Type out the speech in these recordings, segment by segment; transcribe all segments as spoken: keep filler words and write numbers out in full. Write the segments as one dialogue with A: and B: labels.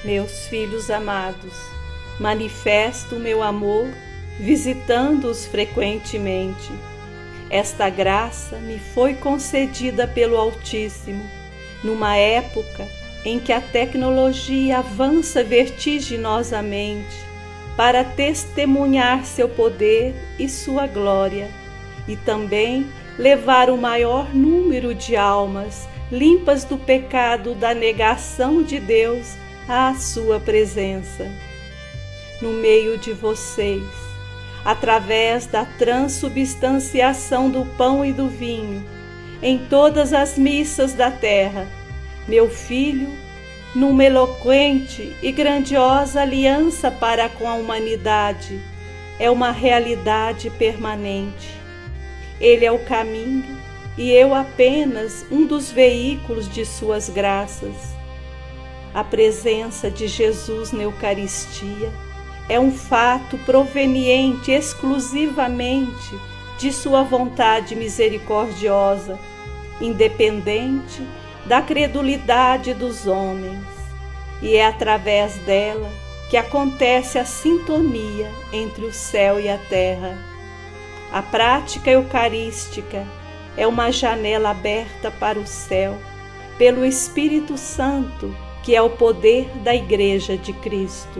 A: Meus filhos amados, manifesto o meu amor visitando-os frequentemente. Esta graça me foi concedida pelo Altíssimo, numa época em que a tecnologia avança vertiginosamente para testemunhar seu poder e sua glória, e também levar o maior número de almas limpas do pecado da negação de Deus à sua presença. No meio de vocês, através da transubstanciação do pão e do vinho, em todas as missas da terra, meu Filho, numa eloquente e grandiosa aliança para com a humanidade, é uma realidade permanente. Ele é o caminho e eu apenas um dos veículos de suas graças. A presença de Jesus na Eucaristia é um fato proveniente exclusivamente de sua vontade misericordiosa, independente da credulidade dos homens, e é através dela que acontece a sintonia entre o céu e a terra. A prática eucarística é uma janela aberta para o céu, pelo Espírito Santo, que é o poder da Igreja de Cristo.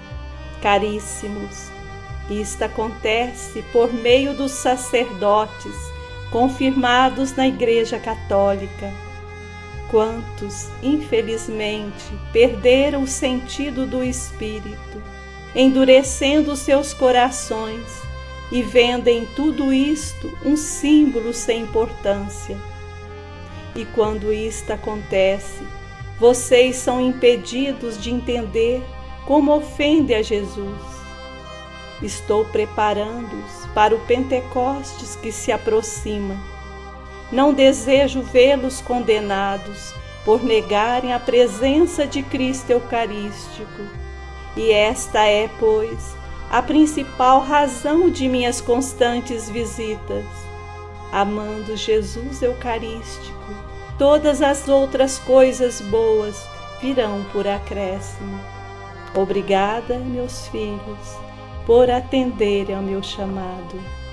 A: Caríssimos, isto acontece por meio dos sacerdotes confirmados na Igreja Católica. Quantos, infelizmente, perderam o sentido do Espírito, endurecendo seus corações e vendo em tudo isto um símbolo sem importância. E quando isto acontece, vocês são impedidos de entender como ofende a Jesus. Estou preparando-os para o Pentecostes que se aproxima. Não desejo vê-los condenados por negarem a presença de Cristo Eucarístico. E esta é, pois, a principal razão de minhas constantes visitas. Amando Jesus Eucarístico, todas as outras coisas boas virão por acréscimo. Obrigada, meus filhos, por atenderem ao meu chamado.